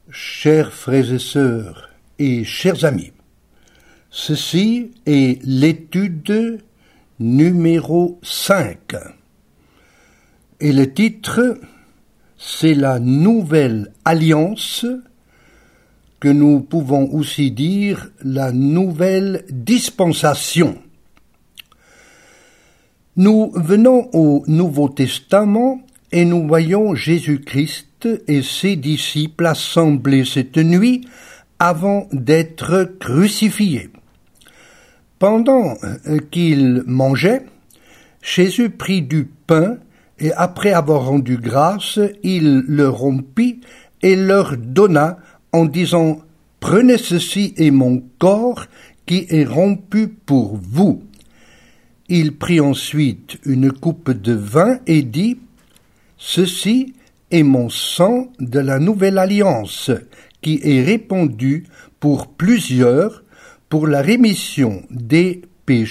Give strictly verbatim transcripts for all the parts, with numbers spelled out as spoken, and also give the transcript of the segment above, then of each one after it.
Chers frères et sœurs et chers amis, ceci est l'étude numéro cinq. Et le titre, c'est la nouvelle alliance, que nous pouvons aussi dire la nouvelle dispensation. Nous venons au Nouveau Testament et nous voyons Jésus-Christ et ses disciples assemblés cette nuit avant d'être crucifiés. Pendant qu'ils mangeaient, Jésus prit du pain et après avoir rendu grâce, il le rompit et leur donna en disant « Prenez ceci est mon corps qui est rompu pour vous ». Il prit ensuite une coupe de vin et dit « Ceci est mon sang de la nouvelle alliance, qui est répandu pour plusieurs pour la rémission des péchés. »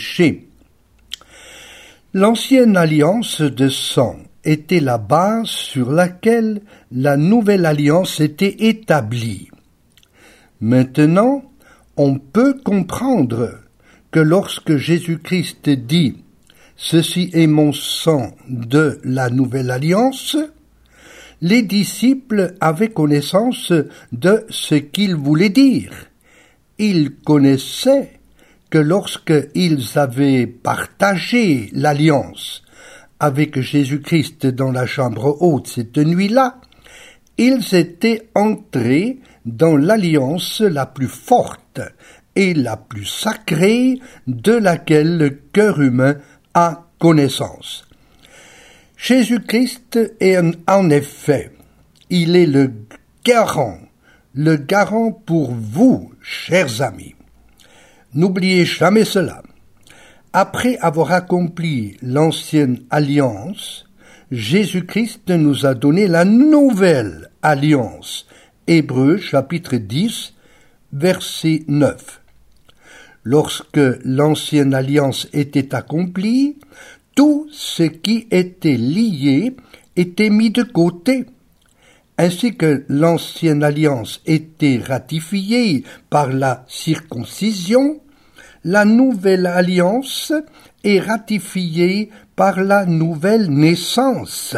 L'ancienne alliance de sang était la base sur laquelle la nouvelle alliance était établie. Maintenant, on peut comprendre que lorsque Jésus-Christ dit « Ceci est mon sang de la nouvelle alliance », les disciples avaient connaissance de ce qu'il voulait dire. Ils connaissaient que lorsqu'ils avaient partagé l'alliance avec Jésus-Christ dans la chambre haute cette nuit-là, ils étaient entrés dans l'alliance la plus forte et la plus sacrée de laquelle le cœur humain a connaissance. Jésus-Christ est en effet, il est le garant, le garant pour vous, chers amis. N'oubliez jamais cela. Après avoir accompli l'ancienne alliance, Jésus-Christ nous a donné la nouvelle alliance. Hébreux chapitre dix, verset neuf. Lorsque l'ancienne alliance était accomplie, tout ce qui était lié était mis de côté. Ainsi que l'ancienne alliance était ratifiée par la circoncision, la nouvelle alliance est ratifiée par la nouvelle naissance.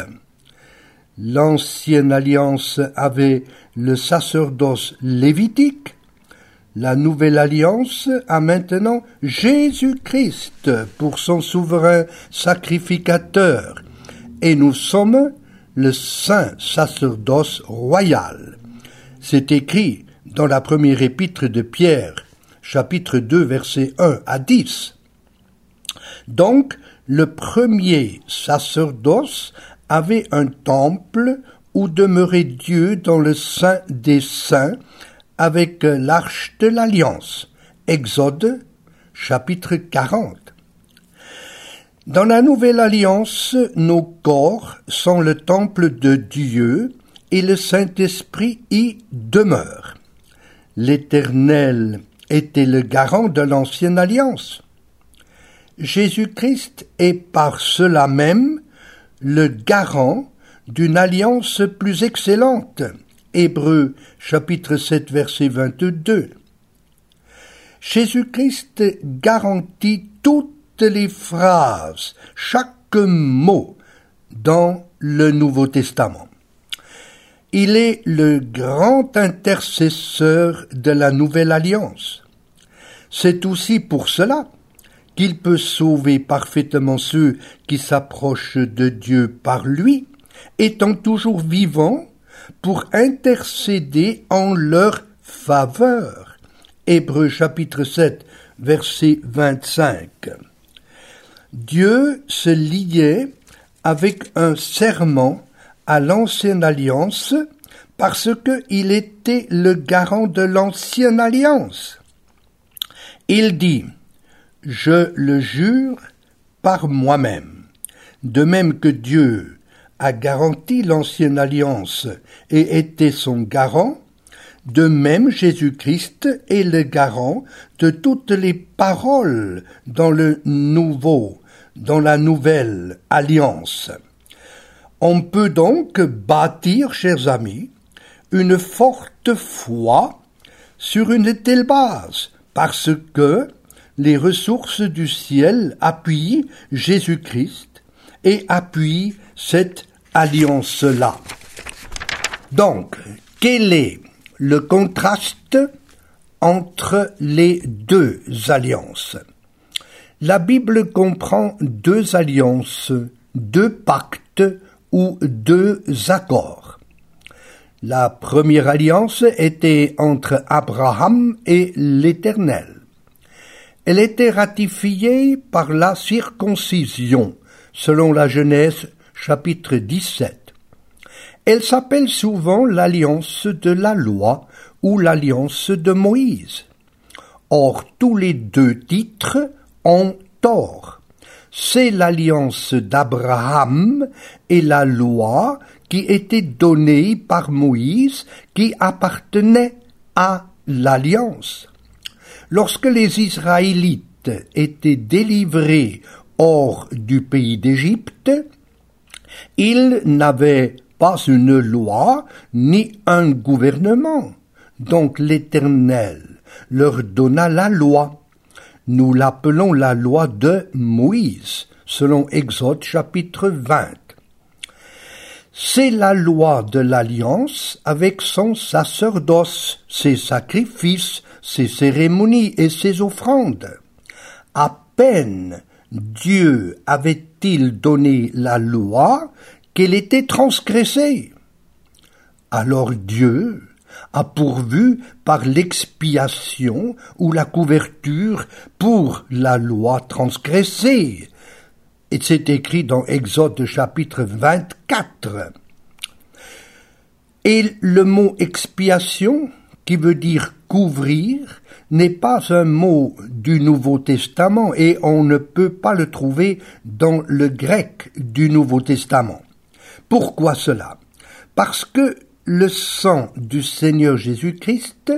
L'ancienne alliance avait le sacerdoce lévitique. La nouvelle alliance a maintenant Jésus-Christ pour son souverain sacrificateur, et nous sommes le saint sacerdoce royal. C'est écrit dans la première épître de Pierre, chapitre deux, versets un à dix. Donc, le premier sacerdoce avait un temple où demeurait Dieu dans le Saint des Saints, avec l'arche de l'Alliance. Exode, chapitre quarante. Dans la nouvelle alliance, nos corps sont le temple de Dieu et le Saint-Esprit y demeure. L'Éternel était le garant de l'ancienne alliance. Jésus-Christ est par cela même le garant d'une alliance plus excellente. Hébreux chapitre sept verset vingt-deux. Jésus-Christ garantit toutes les phrases, chaque mot dans le Nouveau Testament. Il est le grand intercesseur de la nouvelle alliance. C'est aussi pour cela qu'il peut sauver parfaitement ceux qui s'approchent de Dieu par lui, étant toujours vivant pour intercéder en leur faveur. Hébreux chapitre sept, verset vingt-cinq. Dieu se liait avec un serment à l'ancienne alliance parce qu'il était le garant de l'ancienne alliance. Il dit « Je le jure par moi-même ». De même que Dieu a garanti l'ancienne alliance et était son garant, de même Jésus-Christ est le garant de toutes les paroles dans le nouveau, dans la nouvelle alliance. On peut donc bâtir, chers amis, une forte foi sur une telle base, parce que les ressources du ciel appuient Jésus-Christ et appuient cette alliance-là. Donc, quel est le contraste entre les deux alliances? La Bible comprend deux alliances, deux pactes ou deux accords. La première alliance était entre Abraham et l'Éternel. Elle était ratifiée par la circoncision, selon la Genèse chapitre dix-sept. Elle s'appelle souvent l'alliance de la loi ou l'alliance de Moïse. Or, tous les deux titres ont tort. C'est l'alliance d'Abraham et la loi qui était donnée par Moïse qui appartenait à l'alliance. Lorsque les Israélites étaient délivrés hors du pays d'Égypte, ils n'avaient pas une loi ni un gouvernement. Donc l'Éternel leur donna la loi. Nous l'appelons la loi de Moïse, selon Exode chapitre vingt. C'est la loi de l'alliance avec son sacerdoce, ses sacrifices, ses cérémonies et ses offrandes. À peine Dieu avait-il donné la loi qu'elle était transgressée. Alors Dieu a pourvu par l'expiation ou la couverture pour la loi transgressée. Et c'est écrit dans Exode chapitre vingt-quatre. Et le mot expiation, qui veut dire couvrir, n'est pas un mot du Nouveau Testament et on ne peut pas le trouver dans le grec du Nouveau Testament. Pourquoi cela? Parce que le sang du Seigneur Jésus-Christ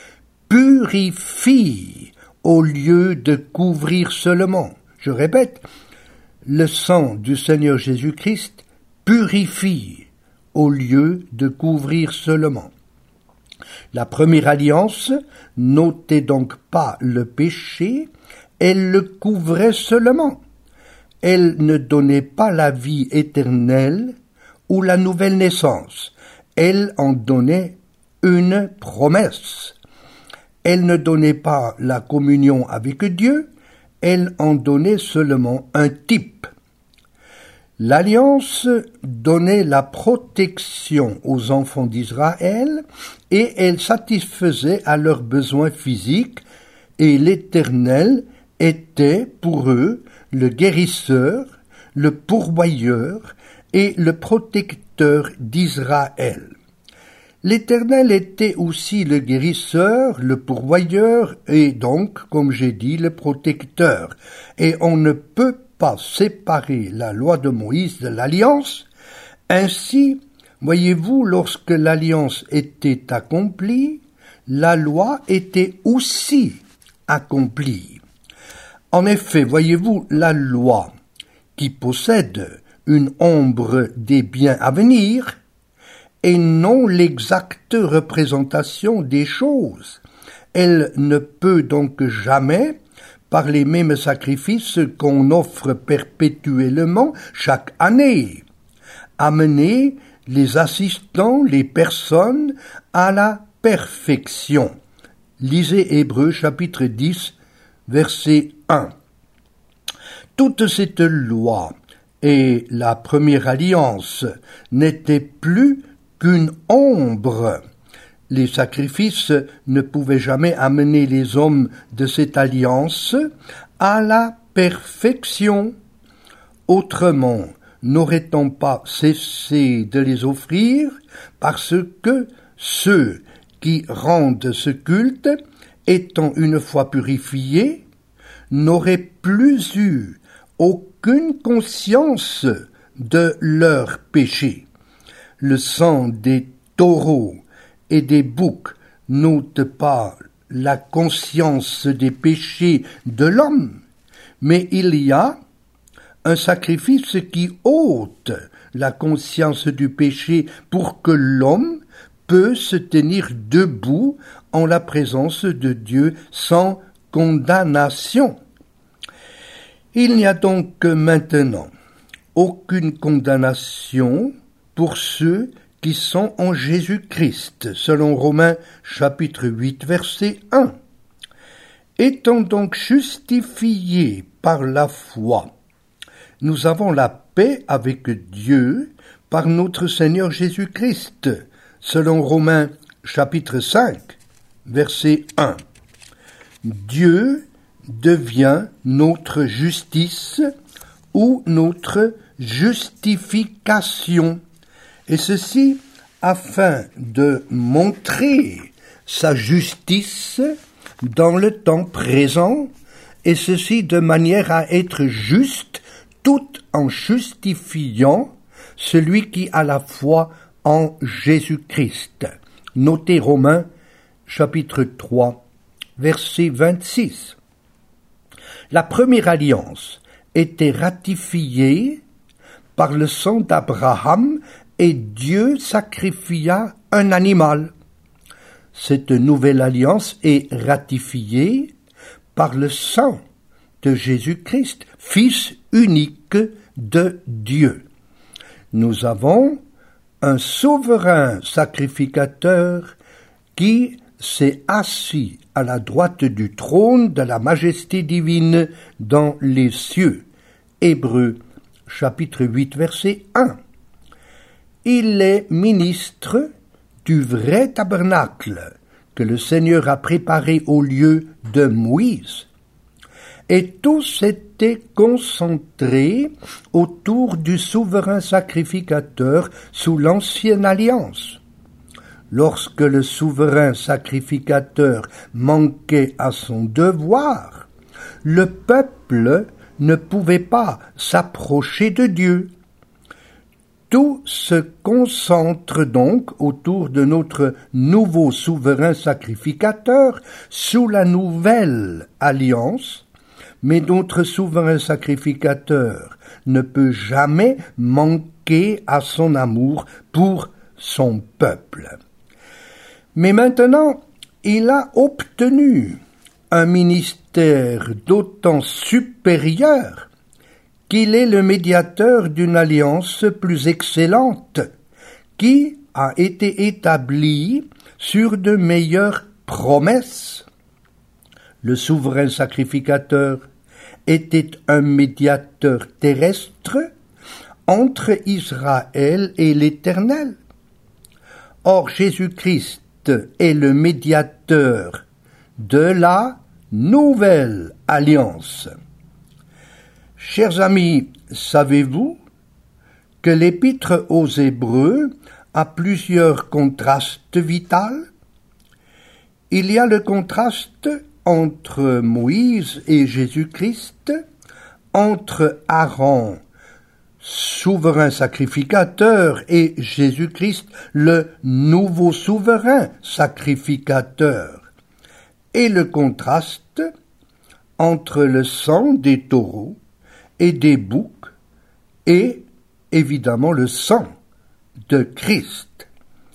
purifie au lieu de couvrir seulement. Je répète, le sang du Seigneur Jésus-Christ purifie au lieu de couvrir seulement. La première alliance n'ôtait donc pas le péché, elle le couvrait seulement. Elle ne donnait pas la vie éternelle ou la nouvelle naissance. Elle en donnait une promesse. Elle ne donnait pas la communion avec Dieu, elle en donnait seulement un type. L'alliance donnait la protection aux enfants d'Israël et elle satisfaisait à leurs besoins physiques et l'Éternel était pour eux le guérisseur, le pourvoyeur et le protecteur d'Israël. L'Éternel était aussi le guérisseur, le pourvoyeur et donc, comme j'ai dit, le protecteur. Et on ne peut pas séparer la loi de Moïse de l'alliance. Ainsi, voyez-vous, lorsque l'alliance était accomplie, la loi était aussi accomplie. En effet, voyez-vous, la loi qui possède une ombre des biens à venir et non l'exacte représentation des choses. Elle ne peut donc jamais, par les mêmes sacrifices qu'on offre perpétuellement chaque année, amener les assistants, les personnes à la perfection. Lisez Hébreux chapitre dix, verset un. Toute cette loi et la première alliance n'étaient plus qu'une ombre. Les sacrifices ne pouvaient jamais amener les hommes de cette alliance à la perfection. Autrement, n'aurait-on pas cessé de les offrir parce que ceux qui rendent ce culte, étant une fois purifiés, n'auraient plus eu aucune conscience de leur péché. Le sang des taureaux et des boucs n'ôte pas la conscience des péchés de l'homme, mais il y a un sacrifice qui ôte la conscience du péché pour que l'homme peut se tenir debout en la présence de Dieu sans condamnation. Il n'y a donc maintenant aucune condamnation pour ceux qui sont en Jésus-Christ, selon Romains chapitre huit, verset un. Étant donc justifiés par la foi, nous avons la paix avec Dieu par notre Seigneur Jésus-Christ, selon Romains chapitre cinq, verset un. Dieu devient notre justice ou notre justification, et ceci afin de montrer sa justice dans le temps présent, et ceci de manière à être juste tout en justifiant celui qui a la foi en Jésus-Christ. Notez Romains chapitre trois, verset vingt-six. La première alliance était ratifiée par le sang d'Abraham et Dieu sacrifia un animal. Cette nouvelle alliance est ratifiée par le sang de Jésus-Christ, Fils unique de Dieu. Nous avons un souverain sacrificateur qui s'est assis à la droite du trône de la majesté divine dans les cieux. Hébreux, chapitre huit, verset un. Il est ministre du vrai tabernacle que le Seigneur a préparé au lieu de Moïse. Et tout s'était concentré autour du souverain sacrificateur sous l'ancienne alliance. Lorsque le souverain sacrificateur manquait à son devoir, le peuple ne pouvait pas s'approcher de Dieu. Tout se concentre donc autour de notre nouveau souverain sacrificateur sous la nouvelle alliance, mais notre souverain sacrificateur ne peut jamais manquer à son amour pour son peuple. Mais maintenant, il a obtenu un ministère d'autant supérieur qu'il est le médiateur d'une alliance plus excellente, qui a été établie sur de meilleures promesses. Le souverain sacrificateur était un médiateur terrestre entre Israël et l'Éternel. Or Jésus-Christ est le médiateur de la nouvelle alliance. Chers amis, savez-vous que l'Épître aux Hébreux a plusieurs contrastes vitaux? Il y a le contraste entre Moïse et Jésus-Christ, entre Aaron, souverain sacrificateur, et Jésus-Christ, le nouveau souverain sacrificateur, et le contraste entre le sang des taureaux et des boucs, et évidemment le sang de Christ.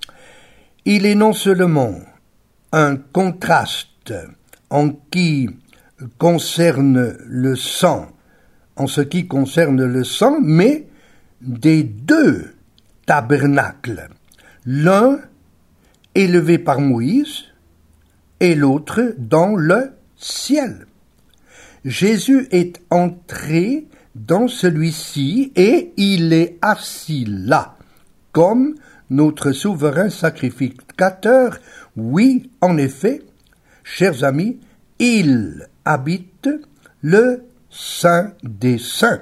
Il est non seulement un contraste en qui concerne le sang, en ce qui concerne le sang, mais des deux tabernacles, l'un élevé par Moïse et l'autre dans le ciel. Jésus est entré dans celui-ci et il est assis là, comme notre souverain sacrificateur. Oui, en effet, chers amis, il habite le Saint des Saints.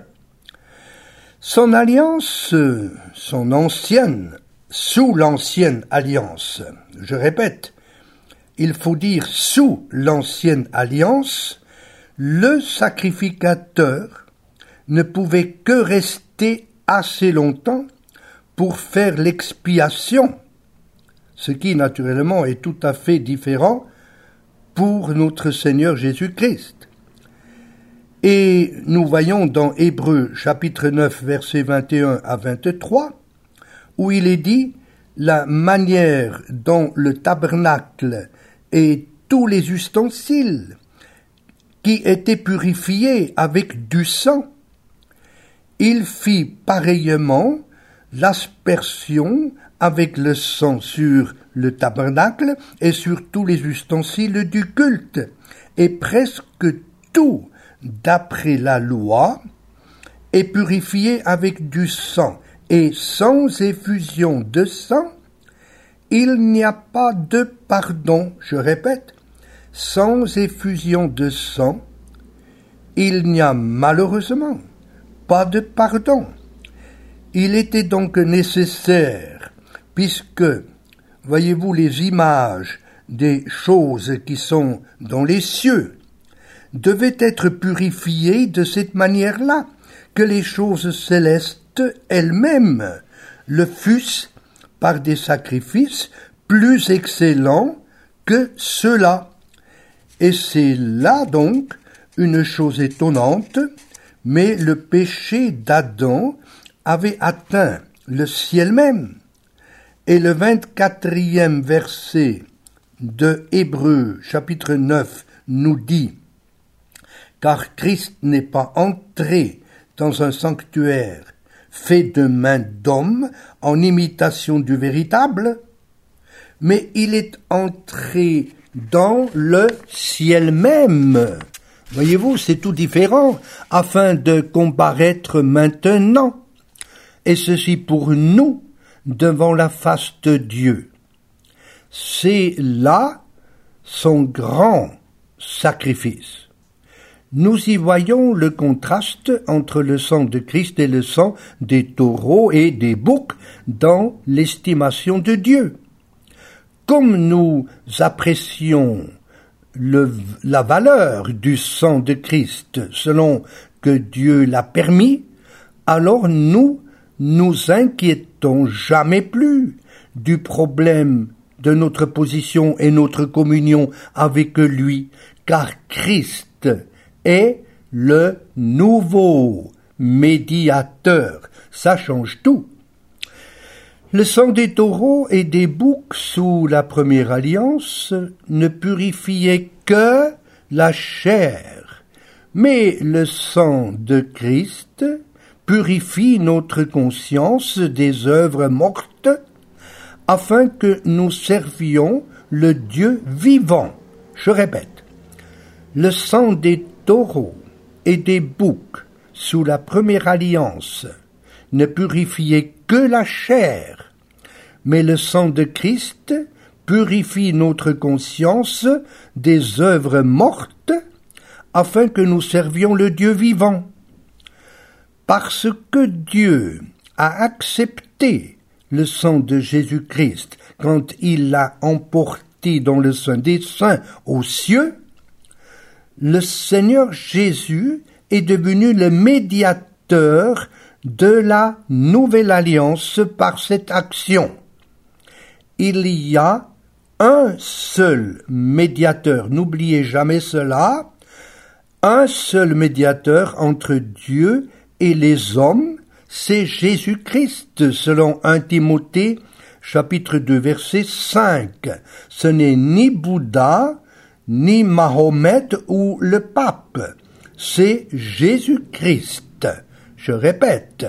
Son alliance, son ancienne, sous l'ancienne alliance, je répète, il faut dire sous l'ancienne alliance, le sacrificateur ne pouvait que rester assez longtemps pour faire l'expiation, ce qui naturellement est tout à fait différent pour notre Seigneur Jésus-Christ. Et nous voyons dans Hébreux chapitre neuf versets vingt et un à vingt-trois, où il est dit « la manière dont le tabernacle et tous les ustensiles qui étaient purifiés avec du sang, il fit pareillement l'aspersion avec le sang sur le tabernacle et sur tous les ustensiles du culte, et presque tout, d'après la loi, est purifié avec du sang, et sans effusion de sang, il n'y a pas de pardon. Je répète, sans effusion de sang, il n'y a malheureusement pas de pardon. Il était donc nécessaire, puisque, voyez-vous, les images des choses qui sont dans les cieux devaient être purifiées de cette manière-là, que les choses célestes elles-mêmes le fussent par des sacrifices plus excellents que ceux-là. Et c'est là donc une chose étonnante, mais le péché d'Adam avait atteint le ciel même. Et le vingt-quatrième verset de Hébreux, chapitre neuf, nous dit « Car Christ n'est pas entré dans un sanctuaire fait de main d'homme en imitation du véritable, mais il est entré dans le ciel même. » Voyez-vous, c'est tout différent, afin de comparaître maintenant, et ceci pour nous, devant la face de Dieu. C'est là son grand sacrifice. Nous y voyons le contraste entre le sang de Christ et le sang des taureaux et des boucs dans l'estimation de Dieu. Comme nous apprécions le, la valeur du sang de Christ selon que Dieu l'a permis, alors nous nous inquiétons jamais plus du problème de notre position et notre communion avec lui, car Christ est le nouveau médiateur. Ça change tout. Le sang des taureaux et des boucs sous la première alliance ne purifiait que la chair, mais le sang de Christ purifie notre conscience des œuvres mortes, afin que nous servions le Dieu vivant. Je répète, le sang des taureaux et des boucs sous la première alliance ne purifiait que la chair, mais le sang de Christ purifie notre conscience des œuvres mortes, afin que nous servions le Dieu vivant. Parce que Dieu a accepté le sang de Jésus-Christ quand il l'a emporté dans le sein des saints aux cieux, le Seigneur Jésus est devenu le médiateur de la nouvelle alliance par cette action. Il y a un seul médiateur, n'oubliez jamais cela, un seul médiateur entre Dieu et les hommes, c'est Jésus-Christ, selon un Timothée, chapitre deux, verset cinq. Ce n'est ni Bouddha, ni Mahomet ou le pape, c'est Jésus-Christ. Je répète,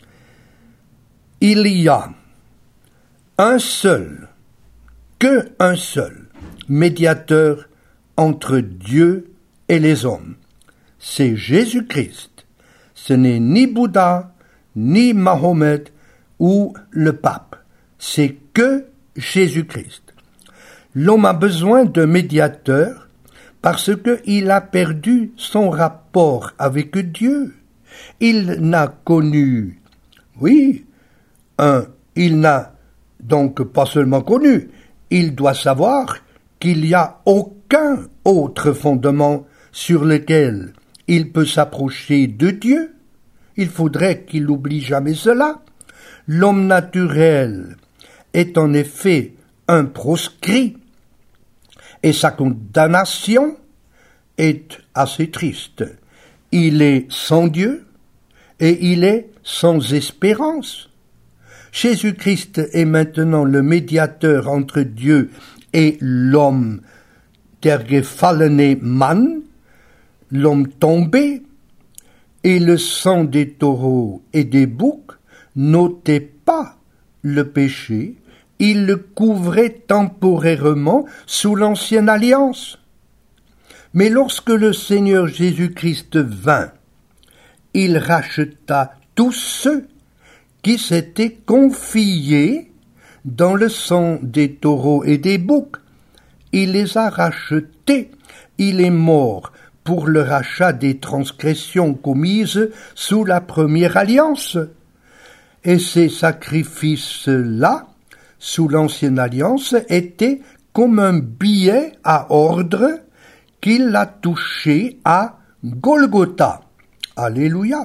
il y a un seul, que un seul, médiateur entre Dieu et les hommes. C'est Jésus-Christ. Ce n'est ni Bouddha, ni Mahomet ou le pape. C'est que Jésus-Christ. L'homme a besoin d'un médiateur parce qu'il a perdu son rapport avec Dieu. Il n'a connu, oui, un, il n'a donc pas seulement connu, il doit savoir qu'il n'y a aucun autre fondement sur lequel il peut s'approcher de Dieu. Il faudrait qu'il n'oublie jamais cela. L'homme naturel est en effet un proscrit, et sa condamnation est assez triste. Il est sans Dieu, et il est sans espérance. Jésus-Christ est maintenant le médiateur entre Dieu et l'homme, der gefallene Mann, l'homme tombé, et le sang des taureaux et des boucs n'ôtait pas le péché, il le couvrait temporairement sous l'ancienne alliance. Mais lorsque le Seigneur Jésus-Christ vint, il racheta tous ceux qui s'étaient confiés dans le sang des taureaux et des boucs. Il les a rachetés, il est mort pour le rachat des transgressions commises sous la première alliance. Et ces sacrifices-là, sous l'ancienne alliance, étaient comme un billet à ordre qu'il a touché à Golgotha. Alléluia.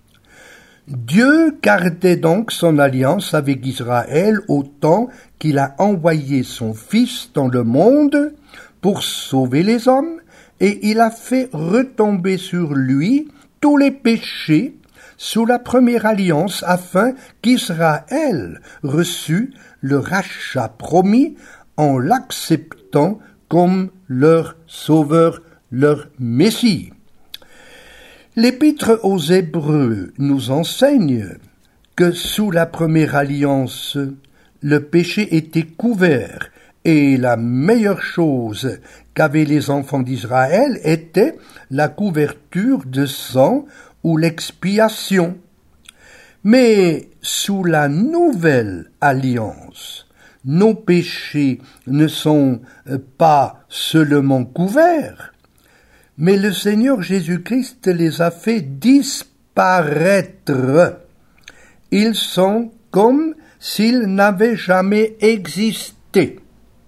Dieu gardait donc son alliance avec Israël au temps qu'il a envoyé son Fils dans le monde pour sauver les hommes, et il a fait retomber sur lui tous les péchés sous la première alliance afin qu'Israël reçût le rachat promis en l'acceptant comme leur sauveur, leur Messie. L'Épître aux Hébreux nous enseigne que sous la première alliance, le péché était couvert et la meilleure chose qu'avaient les enfants d'Israël était la couverture de sang ou l'expiation. Mais sous la nouvelle alliance, nos péchés ne sont pas seulement couverts, mais le Seigneur Jésus-Christ les a fait disparaître. Ils sont comme s'ils n'avaient jamais existé.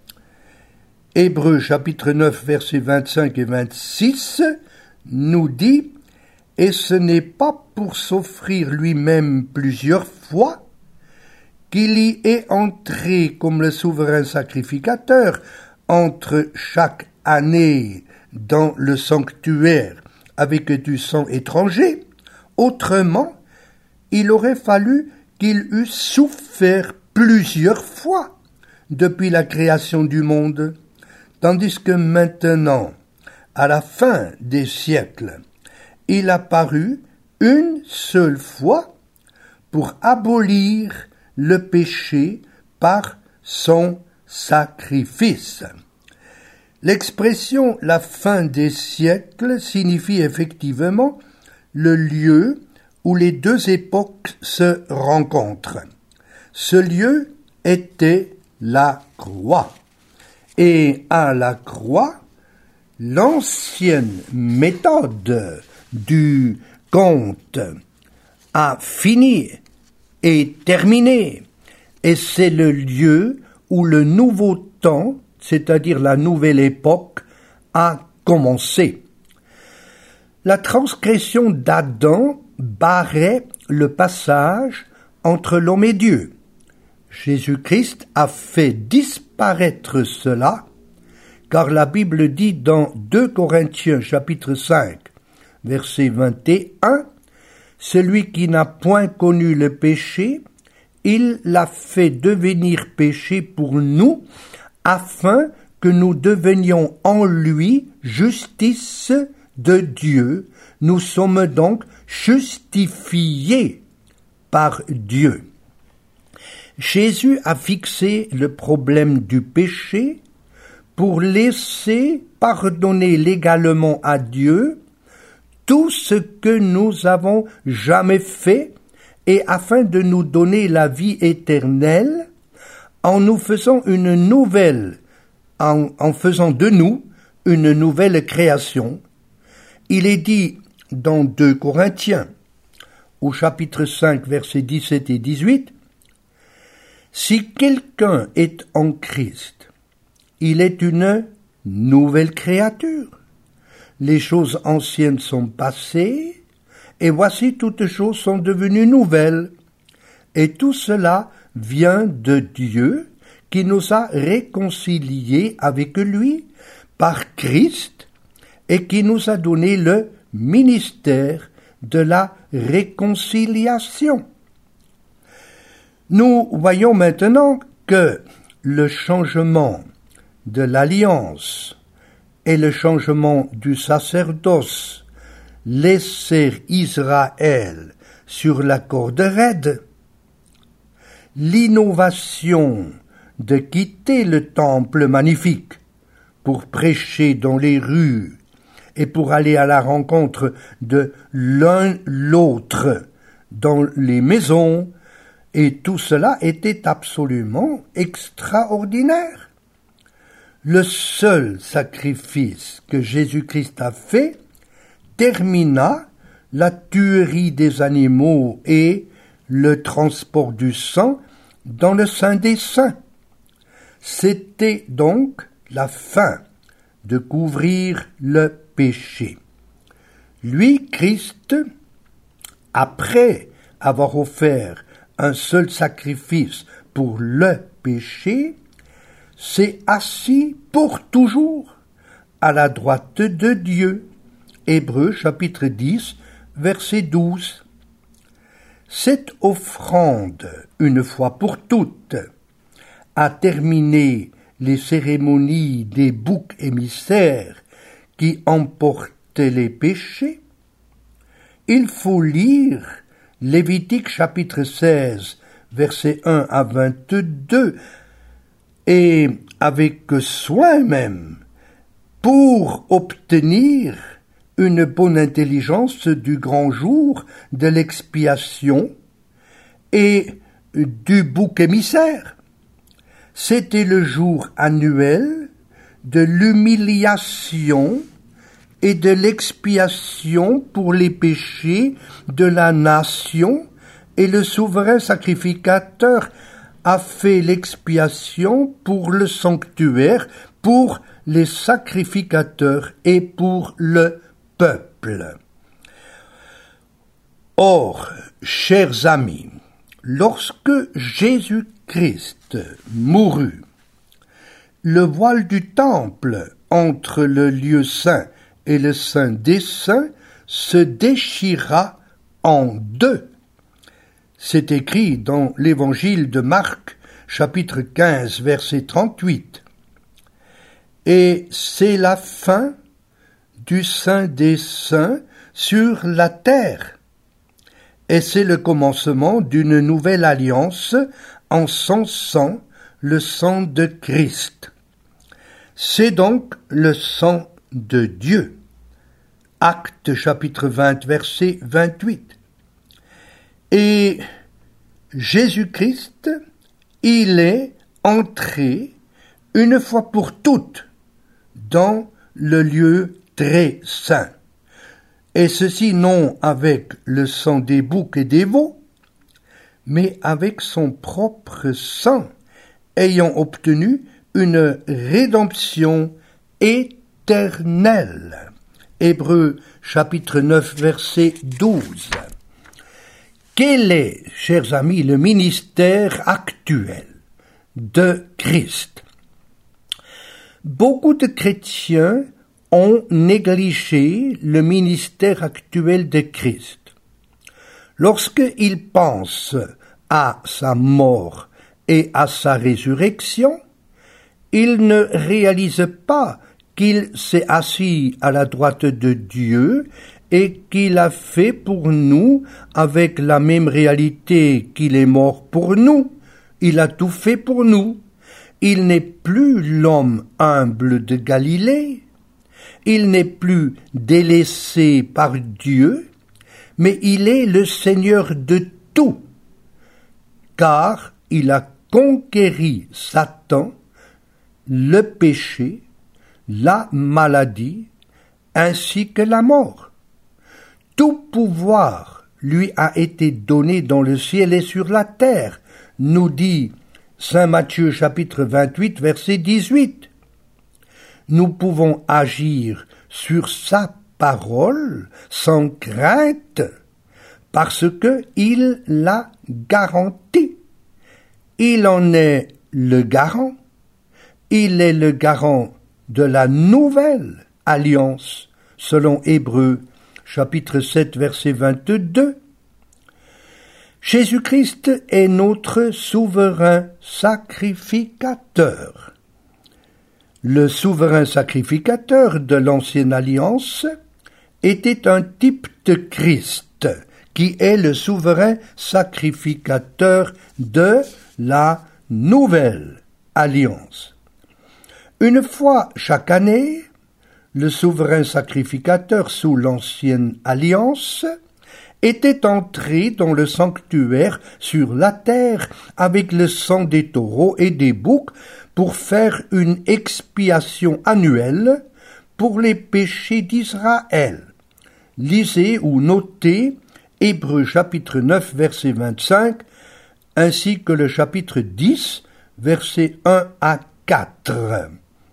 Hébreux chapitre neuf versets vingt-cinq et vingt-six nous dit « Et ce n'est pas pour s'offrir lui-même plusieurs fois qu'il y est entré comme le souverain sacrificateur entre chaque année dans le sanctuaire avec du sang étranger, autrement, il aurait fallu qu'il eût souffert plusieurs fois depuis la création du monde, tandis que maintenant, à la fin des siècles, il a paru une seule fois pour abolir le péché par son sacrifice. L'expression « la fin des siècles » signifie effectivement le lieu où les deux époques se rencontrent. Ce lieu était la croix. Et à la croix, l'ancienne méthode du conte a fini et terminé. Et c'est le lieu où le nouveau temps, c'est-à-dire la nouvelle époque, a commencé. La transgression d'Adam barrait le passage entre l'homme et Dieu. Jésus-Christ a fait disparaître cela, car la Bible dit dans deux Corinthiens chapitre cinq, verset vingt et un, « Celui qui n'a point connu le péché, il l'a fait devenir péché pour nous, afin que nous devenions en lui justice de Dieu. Nous sommes donc justifiés par Dieu. » Jésus a fixé le problème du péché pour laisser pardonner légalement à Dieu tout ce que nous avons jamais fait et afin de nous donner la vie éternelle en nous faisant une nouvelle, en, en faisant de nous une nouvelle création. Il est dit dans deux Corinthiens, au chapitre cinq, versets dix-sept et dix-huit, « Si quelqu'un est en Christ, il est une nouvelle créature. Les choses anciennes sont passées, et voici toutes choses sont devenues nouvelles. Et tout cela vient de Dieu, qui nous a réconciliés avec lui par Christ, et qui nous a donné le ministère de la réconciliation. » Nous voyons maintenant que le changement de l'alliance et le changement du sacerdoce laissèrent Israël sur la corde raide. L'innovation de quitter le temple magnifique pour prêcher dans les rues et pour aller à la rencontre de l'un l'autre dans les maisons, et tout cela était absolument extraordinaire. Le seul sacrifice que Jésus-Christ a fait termina la tuerie des animaux et le transport du sang dans le Saint des Saints. C'était donc la fin de couvrir le péché. Lui, Christ, après avoir offert un seul sacrifice pour le péché, s'est assis pour toujours à la droite de Dieu. Hébreux chapitre dix, verset douze. Cette offrande, une fois pour toutes, a terminé les cérémonies des boucs émissaires qui emportaient les péchés. Il faut lire Lévitique chapitre seize, versets un à vingt-deux, et avec soin même, pour obtenir une bonne intelligence du grand jour de l'expiation et du bouc émissaire. C'était le jour annuel de l'humiliation et de l'expiation pour les péchés de la nation, et le souverain sacrificateur a fait l'expiation pour le sanctuaire, pour les sacrificateurs et pour le peuple. Or, chers amis, lorsque Jésus-Christ mourut, le voile du temple entre le lieu saint et le Saint des Saints se déchira en deux. C'est écrit dans l'évangile de Marc, chapitre quinze, verset trente-huit. Et c'est la fin du Saint des Saints sur la terre. Et c'est le commencement d'une nouvelle alliance en son sang, le sang de Christ. C'est donc le sang de Dieu. Actes chapitre vingt, verset vingt-huit. Et Jésus-Christ, il est entré une fois pour toutes dans le lieu très saint. Et ceci non avec le sang des boucs et des veaux, mais avec son propre sang, ayant obtenu une rédemption éternelle. Hébreux chapitre neuf, verset douze. Quel est, chers amis, le ministère actuel de Christ? Beaucoup de chrétiens ont négligé le ministère actuel de Christ. Lorsqu'ils pensent à sa mort et à sa résurrection, ils ne réalisent pas qu'il s'est assis à la droite de Dieu et qu'il a fait pour nous avec la même réalité qu'il est mort pour nous. Il a tout fait pour nous. Il n'est plus l'homme humble de Galilée. Il n'est plus délaissé par Dieu, mais il est le Seigneur de tout, car il a conquéri Satan, le péché, la maladie, ainsi que la mort. Tout pouvoir lui a été donné dans le ciel et sur la terre, nous dit Saint Matthieu chapitre vingt-huit, verset dix-huit. Nous pouvons agir sur sa parole sans crainte, parce que il l'a garanti. Il en est le garant. Il est le garant de la nouvelle alliance, selon Hébreux chapitre sept, verset vingt-deux. Jésus-Christ est notre souverain sacrificateur. Le souverain sacrificateur de l'Ancienne Alliance était un type de Christ, qui est le souverain sacrificateur de la Nouvelle Alliance. Une fois chaque année, le souverain sacrificateur sous l'Ancienne Alliance était entré dans le sanctuaire sur la terre avec le sang des taureaux et des boucs pour faire une expiation annuelle pour les péchés d'Israël. Lisez ou notez Hébreux chapitre neuf verset vingt-cinq ainsi que le chapitre dix versets un à quatre.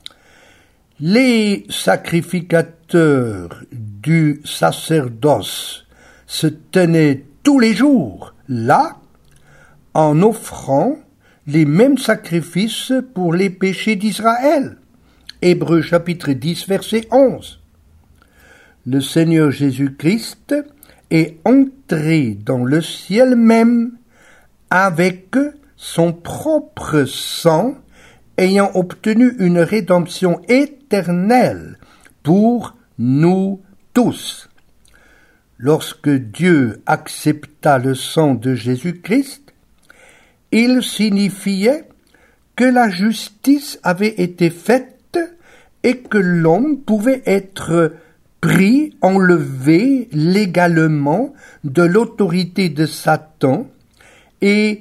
Les sacrificateurs du sacerdoce se tenaient tous les jours là en offrant les mêmes sacrifices pour les péchés d'Israël. Hébreux chapitre dix verset onze. Le Seigneur Jésus-Christ est entré dans le ciel même avec son propre sang, ayant obtenu une rédemption éternelle pour nous tous. Lorsque Dieu accepta le sang de Jésus-Christ, il signifiait que la justice avait été faite et que l'homme pouvait être pris, enlevé légalement de l'autorité de Satan et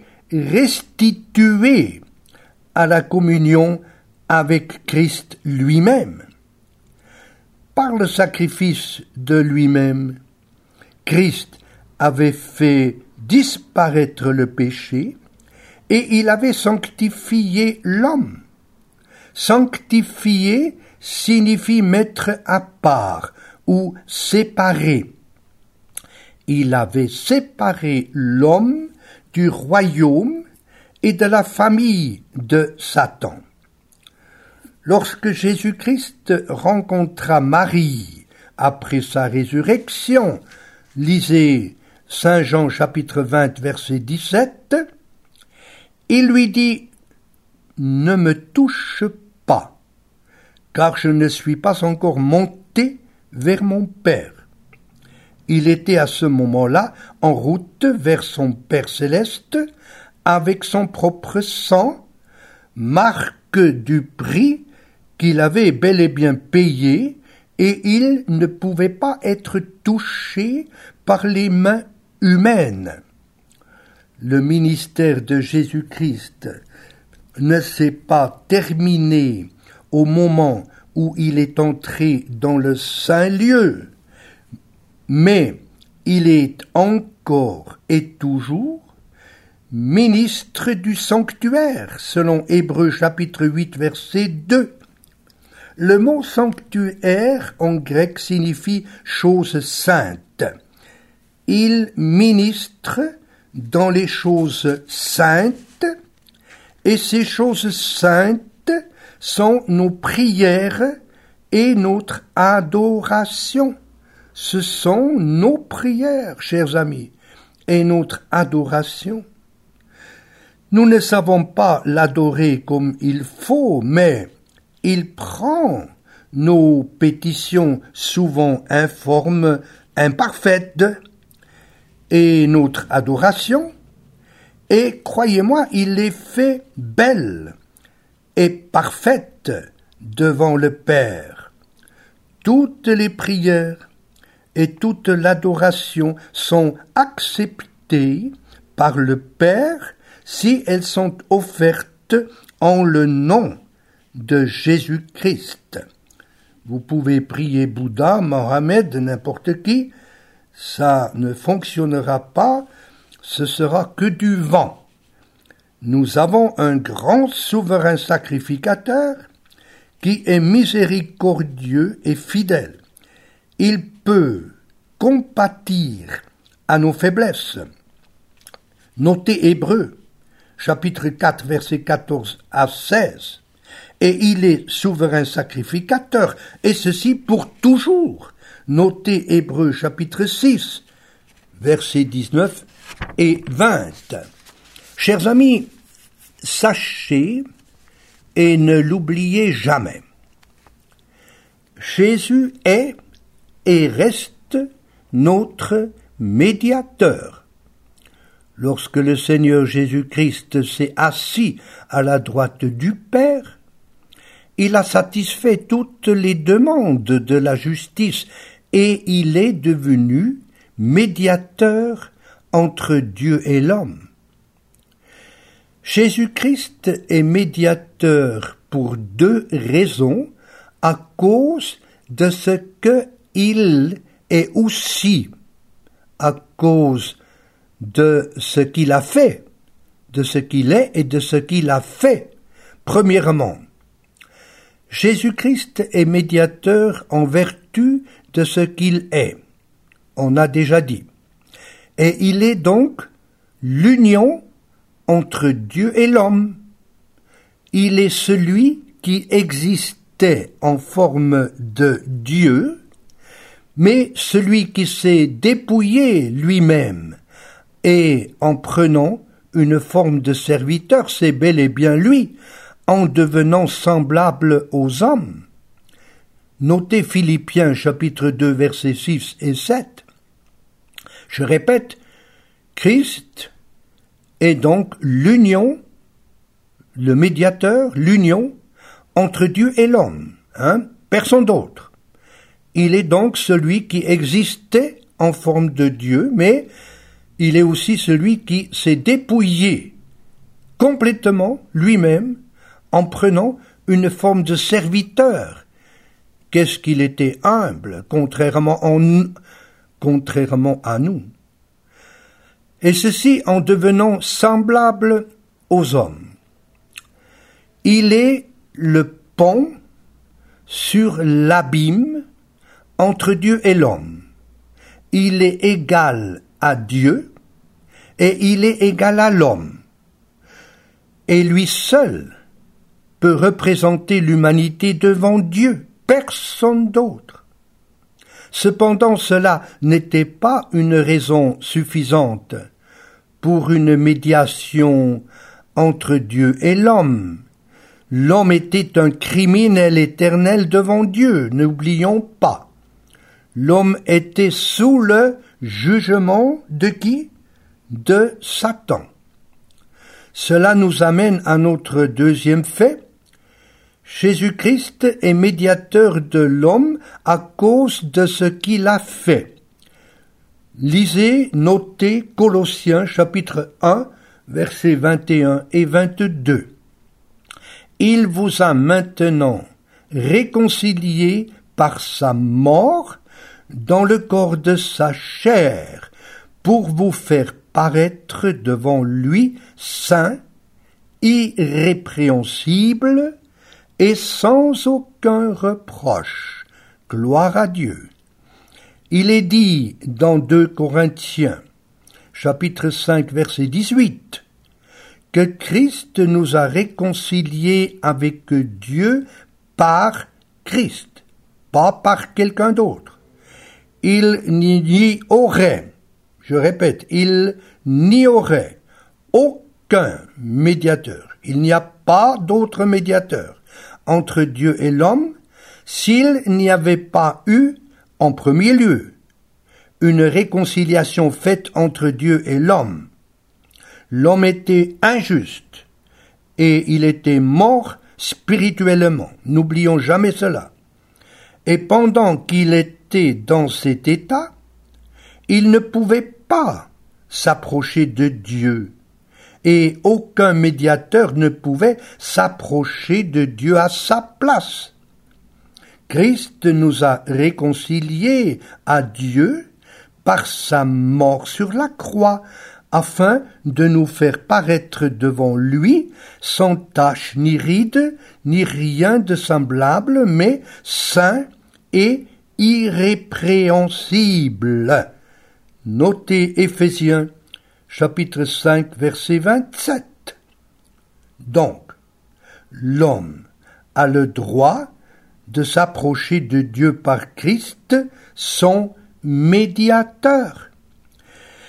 restitué à la communion avec Christ lui-même. Par le sacrifice de lui-même, Christ avait fait disparaître le péché et il avait sanctifié l'homme. Sanctifier signifie mettre à part ou séparer. Il avait séparé l'homme du royaume et de la famille de Satan. Lorsque Jésus-Christ rencontra Marie après sa résurrection, lisez Saint Jean chapitre vingt verset dix-sept, il lui dit « Ne me touche pas, car je ne suis pas encore monté vers mon Père. » Il était à ce moment-là en route vers son Père céleste avec son propre sang, marque du prix qu'il avait bel et bien payé, et il ne pouvait pas être touché par les mains humaines. Le ministère de Jésus-Christ ne s'est pas terminé au moment où il est entré dans le saint lieu, mais il est encore et toujours ministre du sanctuaire, selon Hébreux chapitre huit verset deux. Le mot sanctuaire en grec signifie chose sainte. Il ministre dans les choses saintes, et ces choses saintes sont nos prières et notre adoration. Ce sont nos prières, chers amis, et notre adoration. Nous ne savons pas l'adorer comme il faut, mais il prend nos pétitions souvent informes, imparfaites, et notre adoration, et croyez-moi, il les fait belles et parfaites devant le Père. Toutes les prières et toute l'adoration sont acceptées par le Père si elles sont offertes en le nom de Jésus-Christ. Vous pouvez prier Bouddha, Mohammed, n'importe qui, ça ne fonctionnera pas, ce sera que du vent. Nous avons un grand souverain sacrificateur qui est miséricordieux et fidèle. Il peut compatir à nos faiblesses. Notez Hébreux, chapitre quatre, versets quatorze à seize. Et il est souverain sacrificateur, et ceci pour toujours. Notez Hébreux chapitre six, versets dix-neuf et vingt. Chers amis, sachez et ne l'oubliez jamais. Jésus est et reste notre médiateur. Lorsque le Seigneur Jésus-Christ s'est assis à la droite du Père, il a satisfait toutes les demandes de la justice et il est devenu médiateur entre Dieu et l'homme. Jésus-Christ est médiateur pour deux raisons, à cause de ce qu'il est aussi, à cause de ce qu'il a fait, de ce qu'il est et de ce qu'il a fait. Premièrement, Jésus-Christ est médiateur en vertu de ce qu'il est. On a déjà dit. Et il est donc l'union entre Dieu et l'homme. Il est celui qui existait en forme de Dieu, mais celui qui s'est dépouillé lui-même, et en prenant une forme de serviteur, c'est bel et bien lui, en devenant semblable aux hommes. Notez Philippiens chapitre deux versets six et sept. Je répète, Christ est donc l'union, le médiateur, l'union entre Dieu et l'homme, hein, personne d'autre. Il est donc celui qui existait en forme de Dieu, mais il est aussi celui qui s'est dépouillé complètement lui-même en prenant une forme de serviteur. Qu'est-ce qu'il était humble, contrairement, en, contrairement à nous. Et ceci en devenant semblable aux hommes. Il est le pont sur l'abîme entre Dieu et l'homme. Il est égal à Dieu et il est égal à l'homme. Et lui seul peut représenter l'humanité devant Dieu, personne d'autre. Cependant, cela n'était pas une raison suffisante pour une médiation entre Dieu et l'homme. L'homme était un criminel éternel devant Dieu, n'oublions pas. L'homme était sous le jugement de qui? De Satan. Cela nous amène à notre deuxième fait. Jésus-Christ est médiateur de l'homme à cause de ce qu'il a fait. Lisez, notez Colossiens chapitre un, versets vingt et un et vingt-deux. Il vous a maintenant réconciliés par sa mort dans le corps de sa chair, pour vous faire paraître devant lui saint, irrépréhensible et sans aucun reproche. Gloire à Dieu. Il est dit dans deux Corinthiens, chapitre cinq, verset dix-huit, que Christ nous a réconciliés avec Dieu par Christ, pas par quelqu'un d'autre. Il n'y aurait, je répète, il n'y aurait aucun médiateur. Il n'y a pas d'autre médiateur entre Dieu et l'homme s'il n'y avait pas eu, en premier lieu, une réconciliation faite entre Dieu et l'homme. L'homme était injuste et il était mort spirituellement. N'oublions jamais cela. Et pendant qu'il était dans cet état, il ne pouvait pas s'approcher de Dieu. Et aucun médiateur ne pouvait s'approcher de Dieu à sa place. Christ nous a réconciliés à Dieu par sa mort sur la croix, afin de nous faire paraître devant lui sans tache ni ride, ni rien de semblable, mais saint et irrépréhensible. Notez Éphésiens, chapitre cinq, verset vingt-sept. Donc, l'homme a le droit de s'approcher de Dieu par Christ, son médiateur.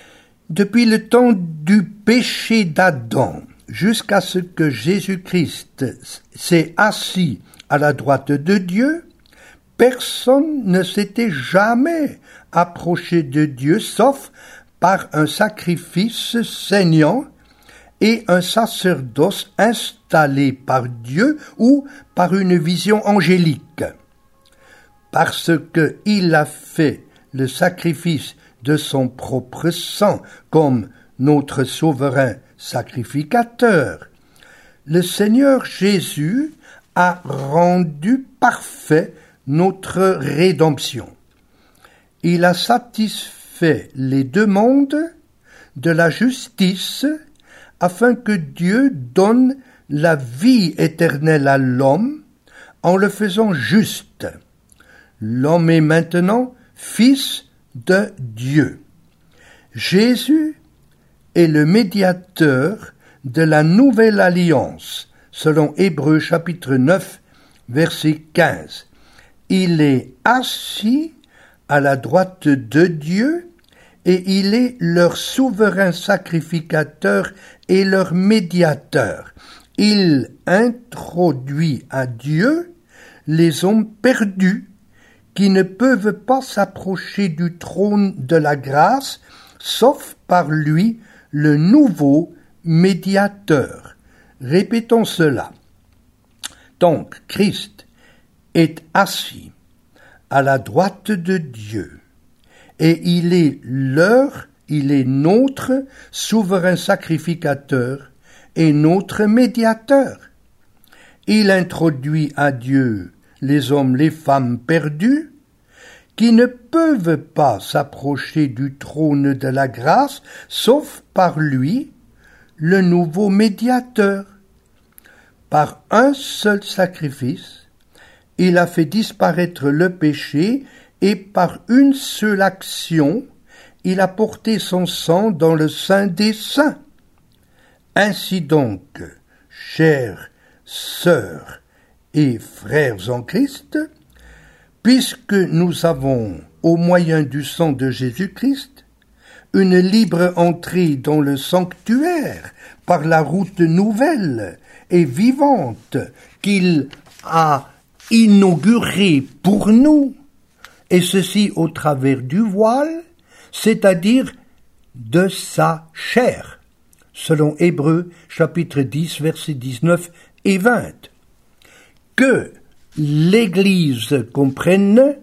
Depuis le temps du péché d'Adam jusqu'à ce que Jésus-Christ s'est assis à la droite de Dieu, personne ne s'était jamais approché de Dieu sauf par un sacrifice saignant et un sacerdoce installé par Dieu ou par une vision angélique. Parce qu'il a fait le sacrifice de son propre sang comme notre souverain sacrificateur, le Seigneur Jésus a rendu parfait notre rédemption. Il a satisfait les demandes de la justice afin que Dieu donne la vie éternelle à l'homme en le faisant juste. L'homme est maintenant fils de Dieu. Jésus est le médiateur de la nouvelle alliance, selon Hébreux chapitre neuf, verset quinze. Il est assis à la droite de Dieu et il est leur souverain sacrificateur et leur médiateur. Il introduit à Dieu les hommes perdus qui ne peuvent pas s'approcher du trône de la grâce, sauf par lui, le nouveau médiateur. Répétons cela. Donc, Christ est assis à la droite de Dieu, et il est leur, il est notre souverain sacrificateur et notre médiateur. Il introduit à Dieu les hommes, les femmes perdus, qui ne peuvent pas s'approcher du trône de la grâce, sauf par lui, le nouveau médiateur. Par un seul sacrifice, il a fait disparaître le péché, et par une seule action, il a porté son sang dans le sein des saints. Ainsi donc, chères sœurs et frères en Christ, puisque nous avons, au moyen du sang de Jésus-Christ, une libre entrée dans le sanctuaire par la route nouvelle et vivante qu'il a inaugurée pour nous, et ceci au travers du voile, c'est-à-dire de sa chair, selon Hébreux chapitre dix, versets dix-neuf et vingt. Que l'Église comprenne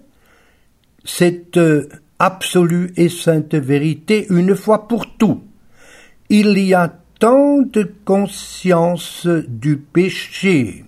cette absolue et sainte vérité une fois pour tout. Il y a tant de conscience du péché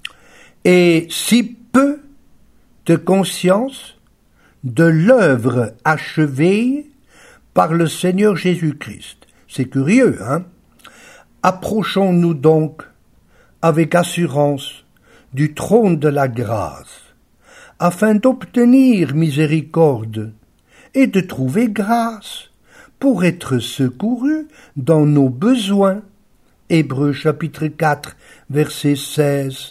et si peu de conscience de l'œuvre achevée par le Seigneur Jésus-Christ. C'est curieux, hein? Approchons-nous donc avec assurance du trône de la grâce, afin d'obtenir miséricorde et de trouver grâce pour être secourus dans nos besoins. Hébreux chapitre quatre, verset seize.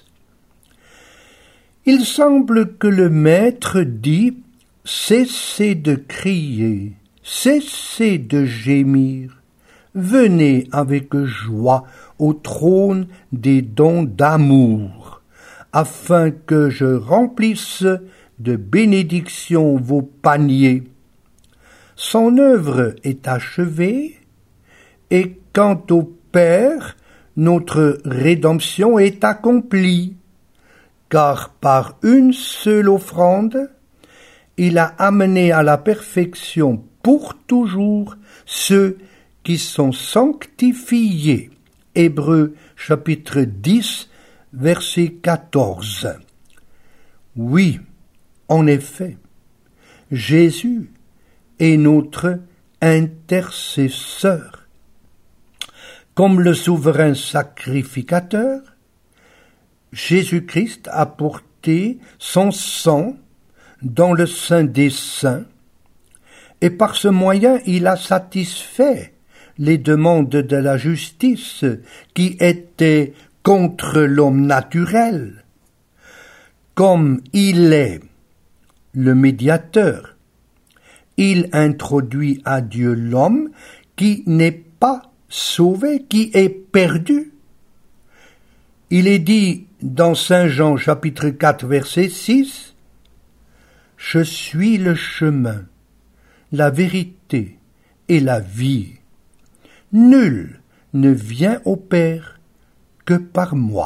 Il semble que le Maître dit « Cessez de crier, cessez de gémir, venez avec joie au trône des dons d'amour, afin que je remplisse de bénédictions vos paniers. Son œuvre est achevée, et quant au Père, notre rédemption est accomplie, car par une seule offrande, il a amené à la perfection pour toujours ceux qui sont sanctifiés. Hébreux chapitre dix, verset quatorze. Oui, en effet, Jésus est notre intercesseur. Comme le souverain sacrificateur, Jésus-Christ a porté son sang dans le sein des saints, et par ce moyen il a satisfait les demandes de la justice qui étaient contre l'homme naturel. Comme il est le médiateur, il introduit à Dieu l'homme qui n'est pas sauvé, qui est perdu. Il est dit dans Saint Jean chapitre quatre verset six, « Je suis le chemin, la vérité et la vie. Nul ne vient au Père que par moi. »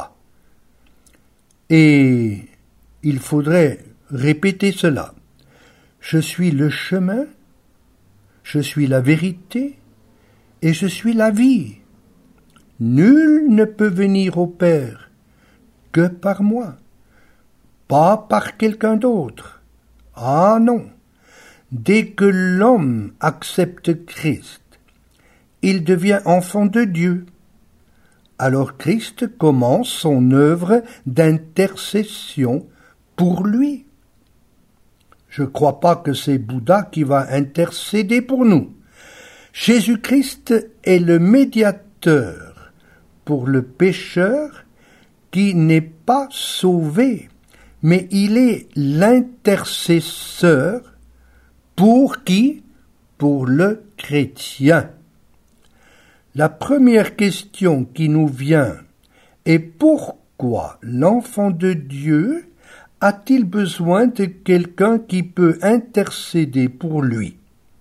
Et il faudrait répéter cela. Je suis le chemin, je suis la vérité et je suis la vie. Nul ne peut venir au Père que par moi, pas par quelqu'un d'autre. Ah non, dès que l'homme accepte Christ, il devient enfant de Dieu. Alors Christ commence son œuvre d'intercession pour lui. Je ne crois pas que c'est Bouddha qui va intercéder pour nous. Jésus-Christ est le médiateur pour le pécheur qui n'est pas sauvé, mais il est l'intercesseur pour qui? Pour le chrétien. La première question qui nous vient est pourquoi l'enfant de Dieu a-t-il besoin de quelqu'un qui peut intercéder pour lui?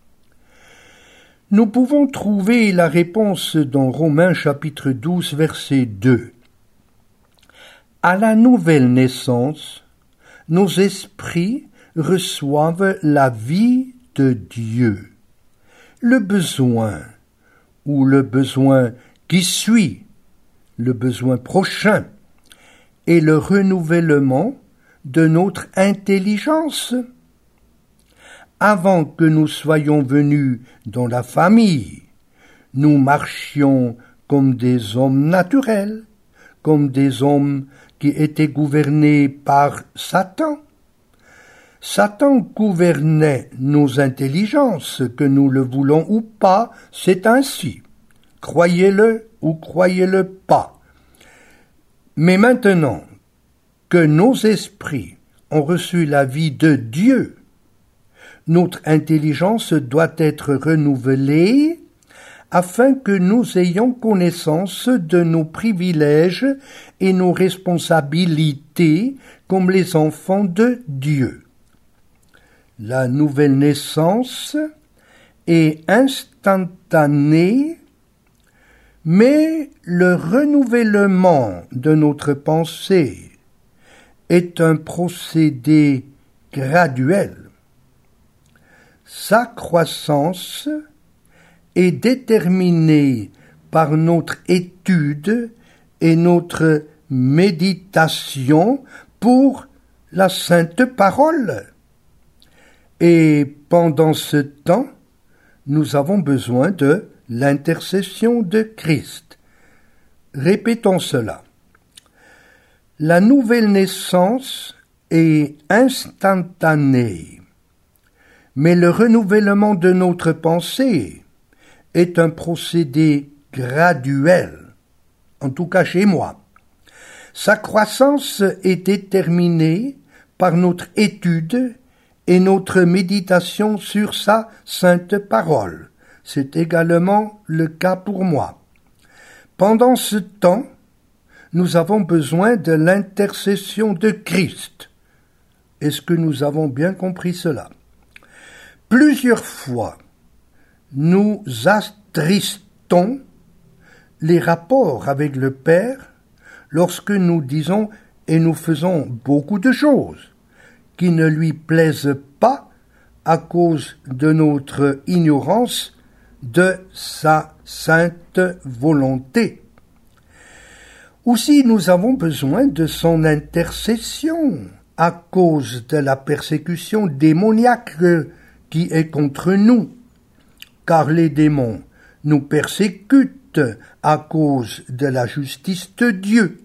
Nous pouvons trouver la réponse dans Romains chapitre douze verset deux. À la nouvelle naissance, nos esprits reçoivent la vie de Dieu. Le besoin, ou le besoin qui suit, le besoin prochain, est le renouvellement de notre intelligence. Avant que nous soyons venus dans la famille, nous marchions comme des hommes naturels, comme des hommes qui étaient gouvernés par Satan. Satan gouvernait nos intelligences, que nous le voulons ou pas, c'est ainsi. Croyez-le ou croyez-le pas. Mais maintenant que nos esprits ont reçu la vie de Dieu, notre intelligence doit être renouvelée afin que nous ayons connaissance de nos privilèges et nos responsabilités comme les enfants de Dieu. La nouvelle naissance est instantanée, mais le renouvellement de notre pensée est un procédé graduel. Sa croissance est déterminée par notre étude et notre méditation pour la Sainte Parole. Et pendant ce temps, nous avons besoin de l'intercession de Christ. Répétons cela. La nouvelle naissance est instantanée, mais le renouvellement de notre pensée est un procédé graduel, en tout cas chez moi. Sa croissance est déterminée par notre étude et notre méditation sur sa sainte parole. C'est également le cas pour moi. Pendant ce temps, nous avons besoin de l'intercession de Christ. Est-ce que nous avons bien compris cela? Plusieurs fois, nous attristons les rapports avec le Père lorsque nous disons et nous faisons beaucoup de choses qui ne lui plaisent pas à cause de notre ignorance de sa sainte volonté. Aussi, nous avons besoin de son intercession à cause de la persécution démoniaque qui est contre nous, car les démons nous persécutent à cause de la justice de Dieu.